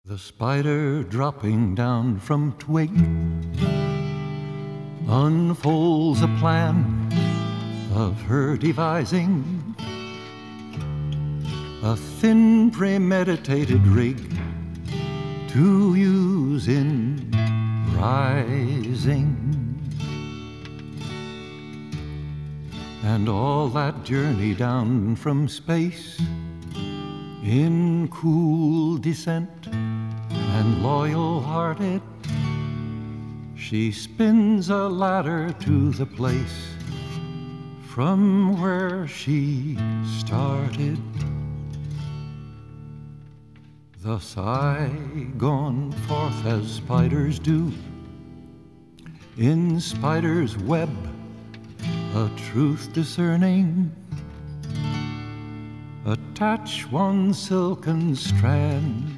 The spider dropping down from twig unfolds a plan of her devising, a thin premeditated rig to use in rising. And all that journey down from space in cool descent and loyal-hearted, she spins a ladder to the place from where she started. Thus I, gone forth as spiders do, in spider's web, a truth discerning, attach one silken strand